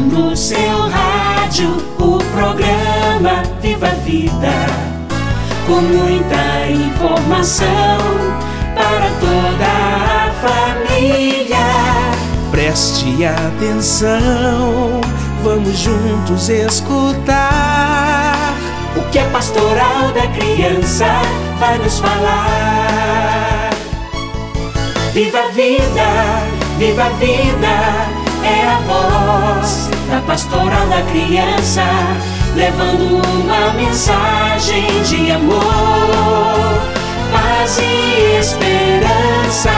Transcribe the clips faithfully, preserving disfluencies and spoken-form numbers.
no seu rádio o programa Viva a Vida, com muita informação para toda a família. Preste atenção, vamos juntos escutar o que a Pastoral da Criança vai nos falar. Viva a vida, viva a vida, é a voz da Pastoral da Criança, levando uma mensagem de amor, paz e esperança.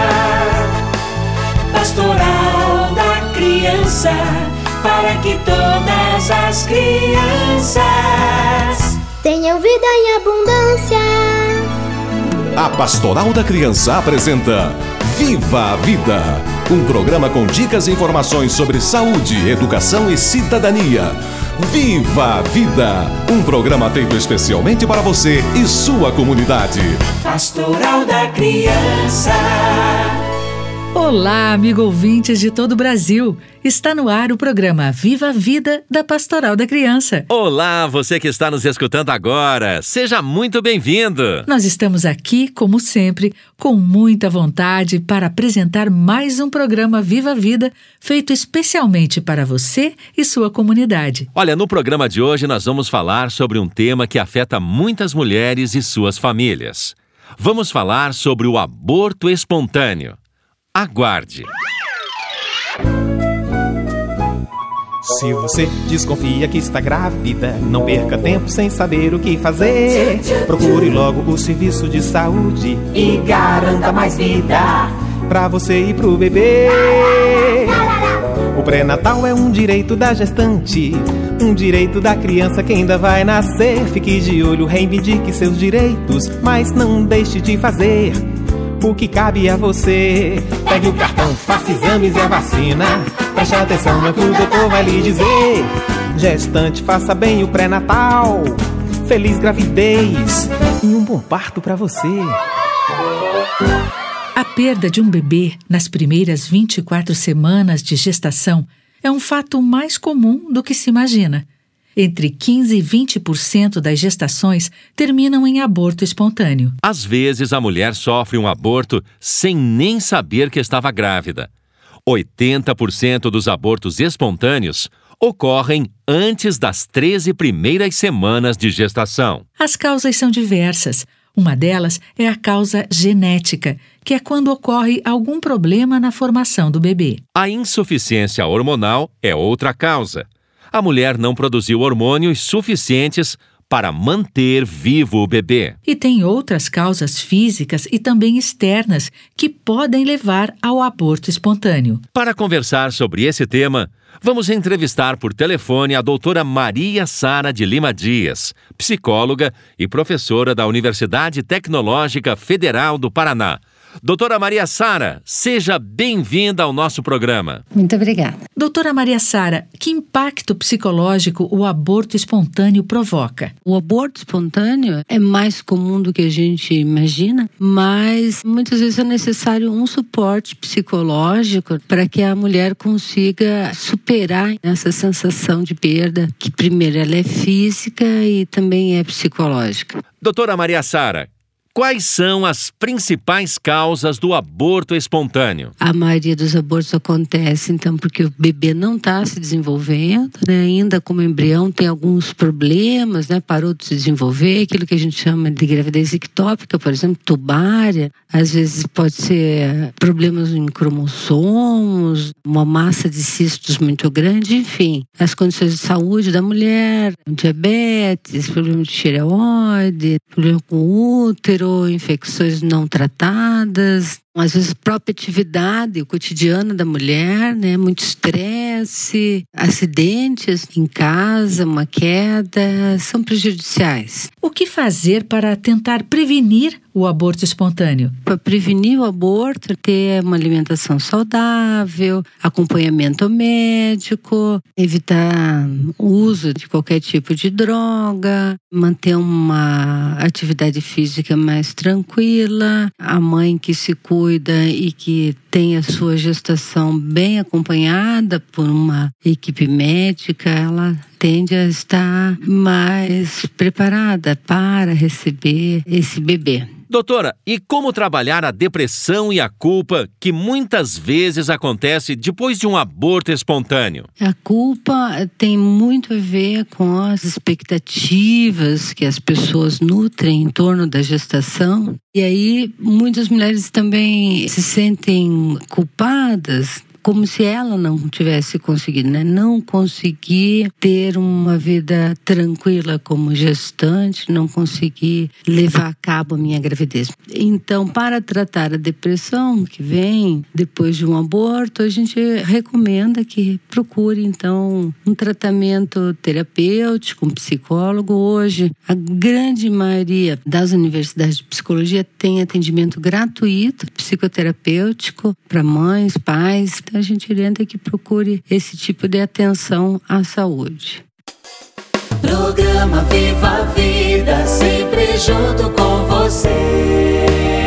Pastoral da Criança, para que todas as crianças tenham vida em abundância. A Pastoral da Criança apresenta Viva a Vida, um programa com dicas e informações sobre saúde, educação e cidadania. Viva a Vida, um programa feito especialmente para você e sua comunidade. Pastoral da Criança. Olá, amigo ouvintes de todo o Brasil. Está no ar o programa Viva a Vida da Pastoral da Criança. Olá, você que está nos escutando agora. Seja muito bem-vindo. Nós estamos aqui, como sempre, com muita vontade para apresentar mais um programa Viva a Vida, feito especialmente para você e sua comunidade. Olha, no programa de hoje nós vamos falar sobre um tema que afeta muitas mulheres e suas famílias. Vamos falar sobre o aborto espontâneo. Aguarde! Se você desconfia que está grávida, não perca tempo sem saber o que fazer. Procure logo o serviço de saúde e garanta mais vida pra você e pro bebê. O pré-natal é um direito da gestante, um direito da criança que ainda vai nascer. Fique de olho, reivindique seus direitos, mas não deixe de fazer o que cabe a você. Pegue o cartão, faça exames e a vacina. Preste atenção no que o doutor vai lhe dizer. Gestante, faça bem o pré-natal. Feliz gravidez e um bom parto pra você. A perda de um bebê nas primeiras vinte e quatro semanas de gestação é um fato mais comum do que se imagina. Entre quinze e vinte por cento das gestações terminam em aborto espontâneo. Às vezes, a mulher sofre um aborto sem nem saber que estava grávida. oitenta por cento dos abortos espontâneos ocorrem antes das treze primeiras semanas de gestação. As causas são diversas. Uma delas é a causa genética, que é quando ocorre algum problema na formação do bebê. A insuficiência hormonal é outra causa. A mulher não produziu hormônios suficientes para manter vivo o bebê. E tem outras causas físicas e também externas que podem levar ao aborto espontâneo. Para conversar sobre esse tema, vamos entrevistar por telefone a doutora Maria Sara de Lima Dias, psicóloga e professora da Universidade Tecnológica Federal do Paraná. Doutora Maria Sara, seja bem-vinda ao nosso programa. Muito obrigada. Doutora Maria Sara, que impacto psicológico o aborto espontâneo provoca? O aborto espontâneo é mais comum do que a gente imagina, mas muitas vezes é necessário um suporte psicológico para que a mulher consiga superar essa sensação de perda, que primeiro ela é física e também é psicológica. Doutora Maria Sara, quais são as principais causas do aborto espontâneo? A maioria dos abortos acontece, então, porque o bebê não está se desenvolvendo, né? Ainda como embrião tem alguns problemas, né? Parou de se desenvolver, aquilo que a gente chama de gravidez ectópica, por exemplo, tubária. Às vezes pode ser problemas em cromossomos, uma massa de cistos muito grande, enfim. As condições de saúde da mulher, diabetes, problema de tireoide, problema com o útero, infecções não tratadas, às vezes a própria atividade, o cotidiano da mulher, né? Muito estresse, acidentes em casa, uma queda, são prejudiciais. O que fazer para tentar prevenir o aborto espontâneo? Para prevenir o aborto, ter uma alimentação saudável, acompanhamento médico, evitar o uso de qualquer tipo de droga, manter uma atividade física mais tranquila, a mãe que se cuida cuida e que tem a sua gestação bem acompanhada por uma equipe médica, ela tende a estar mais preparada para receber esse bebê. Doutora, e como trabalhar a depressão e a culpa que muitas vezes acontece depois de um aborto espontâneo? A culpa tem muito a ver com as expectativas que as pessoas nutrem em torno da gestação. E aí muitas mulheres também se sentem culpadas, como se ela não tivesse conseguido, né? Não conseguir ter uma vida tranquila como gestante, não conseguir levar a cabo a minha gravidez. Então, para tratar a depressão que vem depois de um aborto, a gente recomenda que procure, então, um tratamento terapêutico, um psicólogo. Hoje, a grande maioria das universidades de psicologia tem atendimento gratuito, psicoterapêutico, para mães, pais. A gente orienta que procure esse tipo de atenção à saúde. Programa Viva a Vida, sempre junto com você.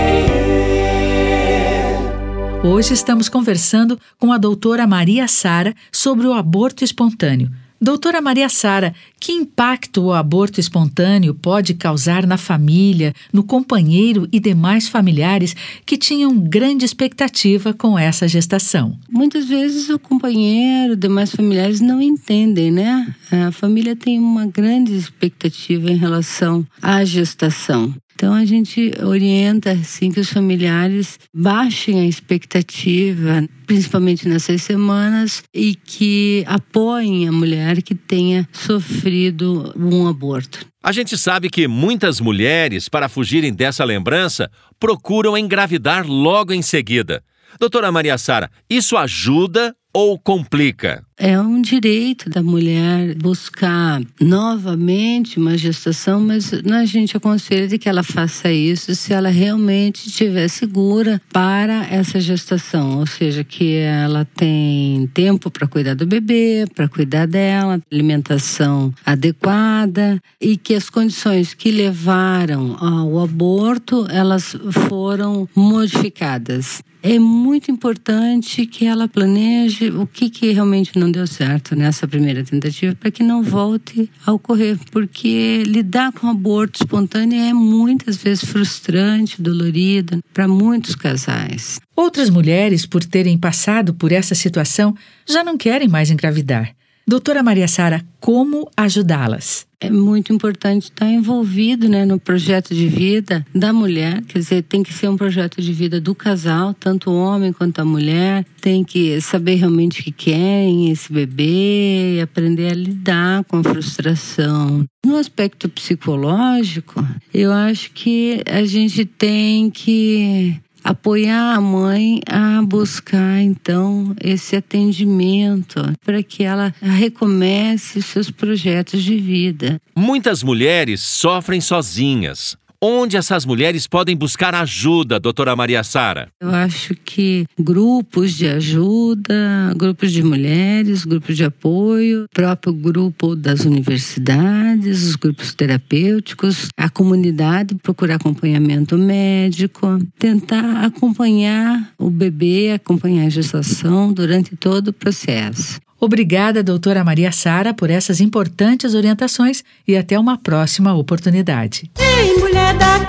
Hoje estamos conversando com a doutora Maria Sara sobre o aborto espontâneo. Doutora Maria Sara, que impacto o aborto espontâneo pode causar na família, no companheiro e demais familiares que tinham grande expectativa com essa gestação? Muitas vezes o companheiro, demais familiares não entendem, né? A família tem uma grande expectativa em relação à gestação. Então a gente orienta assim que os familiares baixem a expectativa, principalmente nessas semanas, e que apoiem a mulher que tenha sofrido um aborto. A gente sabe que muitas mulheres, para fugirem dessa lembrança, procuram engravidar logo em seguida. Doutora Maria Sara, isso ajuda ou complica? É um direito da mulher buscar novamente uma gestação, mas a gente aconselha de que ela faça isso se ela realmente estiver segura para essa gestação, ou seja, que ela tem tempo para cuidar do bebê, para cuidar dela, alimentação adequada e que as condições que levaram ao aborto, elas foram modificadas. É muito importante que ela planeje o que, que realmente não deu certo nessa primeira tentativa para que não volte a ocorrer, porque lidar com aborto espontâneo é muitas vezes frustrante, dolorido para muitos casais. Outras mulheres, por terem passado por essa situação, já não querem mais engravidar. Doutora Maria Sara, como ajudá-las? É muito importante estar envolvido, né, no projeto de vida da mulher. Quer dizer, tem que ser um projeto de vida do casal, tanto o homem quanto a mulher. Tem que saber realmente o que querem esse bebê e aprender a lidar com a frustração. No aspecto psicológico, eu acho que a gente tem que apoiar a mãe a buscar, então, esse atendimento para que ela recomece seus projetos de vida. Muitas mulheres sofrem sozinhas. Onde essas mulheres podem buscar ajuda, doutora Maria Sara? Eu acho que grupos de ajuda, grupos de mulheres, grupos de apoio, próprio grupo das universidades, os grupos terapêuticos, a comunidade, procurar acompanhamento médico, tentar acompanhar o bebê, acompanhar a gestação durante todo o processo. Obrigada, doutora Maria Sara, por essas importantes orientações e até uma próxima oportunidade. Ei, mulher daqui,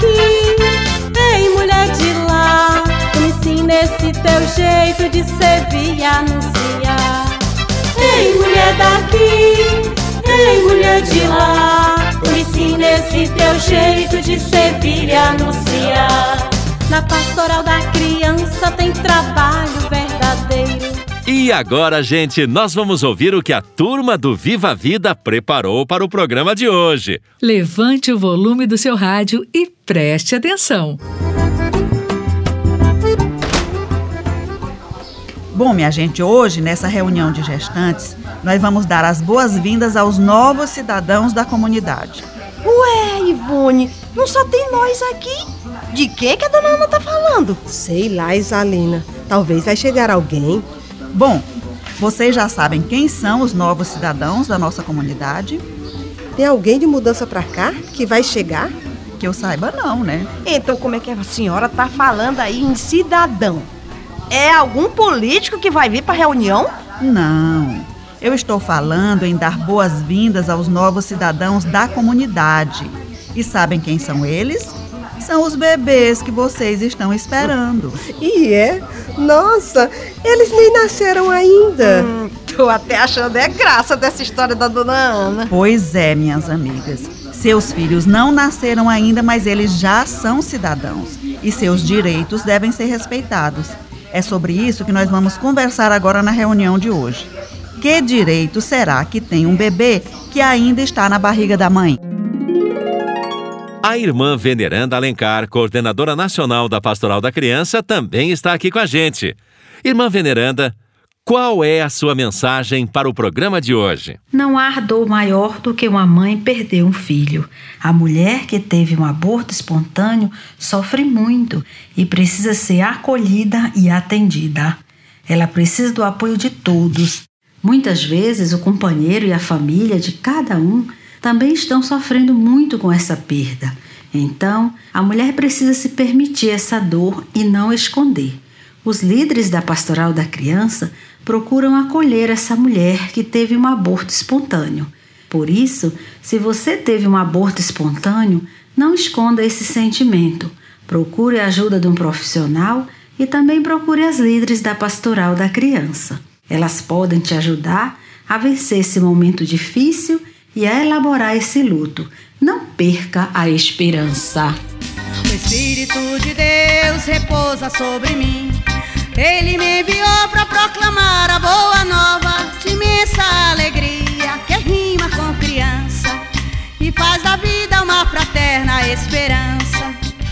ei, mulher de lá, me ensina esse teu jeito de servir e anunciar. Ei, mulher daqui, ei, mulher de lá, me ensina esse teu jeito de servir e anunciar. Na pastoral da criança tem trabalho verdadeiro. E agora, gente, nós vamos ouvir o que a turma do Viva a Vida preparou para o programa de hoje. Levante o volume do seu rádio e preste atenção. Bom, minha gente, hoje, nessa reunião de gestantes, nós vamos dar as boas-vindas aos novos cidadãos da comunidade. Ué, Ivone, não só tem nós aqui? De que que a dona Ana tá falando? Sei lá, Isalina. Talvez vai chegar alguém. Bom, vocês já sabem quem são os novos cidadãos da nossa comunidade? Tem alguém de mudança pra cá que vai chegar? Que eu saiba não, né? Então como é que a senhora tá falando aí em cidadão? É algum político que vai vir pra reunião? Não, eu estou falando em dar boas-vindas aos novos cidadãos da comunidade. E sabem quem são eles? São os bebês que vocês estão esperando. E é? Nossa, eles nem nasceram ainda. Hum, tô até achando é graça dessa história da dona Ana. Pois é, minhas amigas. Seus filhos não nasceram ainda, mas eles já são cidadãos. E seus direitos devem ser respeitados. É sobre isso que nós vamos conversar agora na reunião de hoje. Que direito será que tem um bebê que ainda está na barriga da mãe? A irmã Veneranda Alencar, coordenadora nacional da Pastoral da Criança, também está aqui com a gente. Irmã Veneranda, qual é a sua mensagem para o programa de hoje? Não há dor maior do que uma mãe perder um filho. A mulher que teve um aborto espontâneo sofre muito e precisa ser acolhida e atendida. Ela precisa do apoio de todos. Muitas vezes o companheiro e a família de cada um também estão sofrendo muito com essa perda. Então, a mulher precisa se permitir essa dor e não esconder. Os líderes da Pastoral da Criança procuram acolher essa mulher que teve um aborto espontâneo. Por isso, se você teve um aborto espontâneo, não esconda esse sentimento. Procure a ajuda de um profissional e também procure as líderes da Pastoral da Criança. Elas podem te ajudar a vencer esse momento difícil e a elaborar esse luto. Não perca a esperança. O Espírito de Deus repousa sobre mim. Ele me enviou para proclamar a boa nova de imensa alegria, que rima com criança e faz da vida uma fraterna esperança.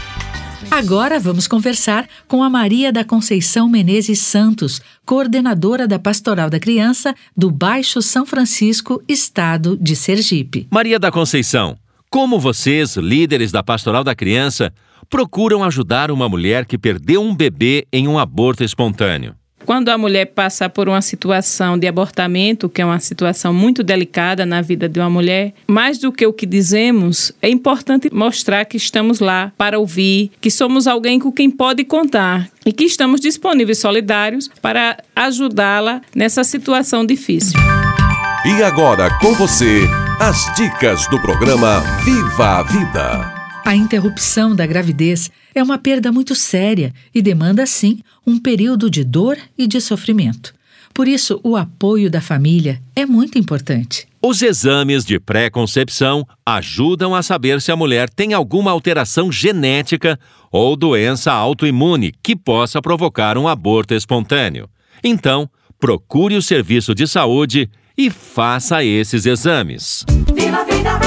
Agora vamos conversar com a Maria da Conceição Menezes Santos, coordenadora da Pastoral da Criança do Baixo São Francisco, estado de Sergipe. Maria da Conceição, como vocês, líderes da Pastoral da Criança, procuram ajudar uma mulher que perdeu um bebê em um aborto espontâneo? Quando a mulher passa por uma situação de abortamento, que é uma situação muito delicada na vida de uma mulher, mais do que o que dizemos, é importante mostrar que estamos lá para ouvir, que somos alguém com quem pode contar e que estamos disponíveis, solidários, para ajudá-la nessa situação difícil. E agora, com você, as dicas do programa Viva a Vida. A interrupção da gravidez é uma perda muito séria e demanda, sim, um período de dor e de sofrimento. Por isso, o apoio da família é muito importante. Os exames de pré-concepção ajudam a saber se a mulher tem alguma alteração genética ou doença autoimune que possa provocar um aborto espontâneo. Então, procure o serviço de saúde e faça esses exames. Viva a vida!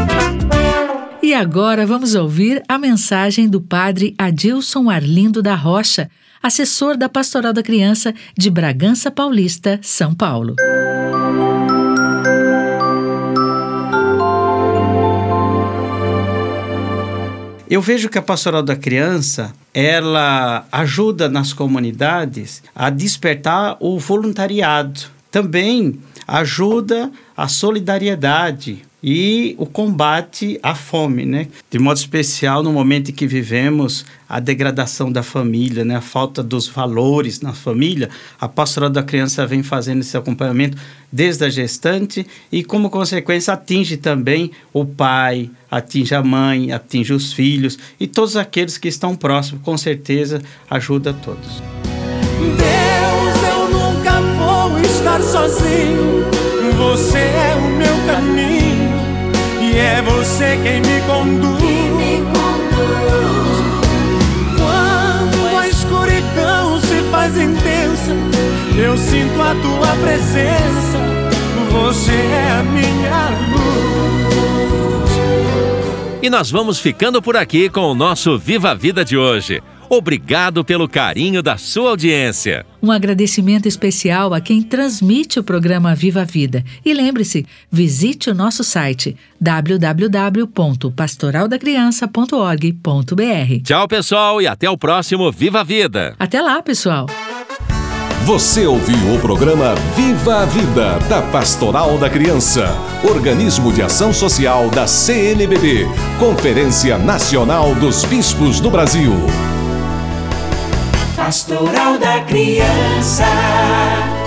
E agora vamos ouvir a mensagem do padre Adilson Arlindo da Rocha, assessor da Pastoral da Criança de Bragança Paulista, São Paulo. Eu vejo que a Pastoral da Criança, ela ajuda nas comunidades a despertar o voluntariado. Também ajuda a solidariedade e o combate à fome, né? De modo especial no momento em que vivemos a degradação da família, né? A falta dos valores na família, a Pastoral da Criança vem fazendo esse acompanhamento desde a gestante e, como consequência, atinge também o pai, atinge a mãe, atinge os filhos e todos aqueles que estão próximos, com certeza ajuda a todos. Deus, eu nunca vou estar sozinho, você é o meu caminho. E é você quem me conduz. me conduz. Quando a escuridão se faz intensa, eu sinto a tua presença. Você é a minha luz. E nós vamos ficando por aqui com o nosso Viva a Vida de hoje. Obrigado pelo carinho da sua audiência. Um agradecimento especial a quem transmite o programa Viva a Vida. E lembre-se, visite o nosso site w w w ponto pastoral da criança ponto org ponto b r. Tchau, pessoal, e até o próximo Viva a Vida. Até lá, pessoal. Você ouviu o programa Viva a Vida, da Pastoral da Criança, organismo de ação social da C N B B, Conferência Nacional dos Bispos do Brasil. Pastoral da Criança.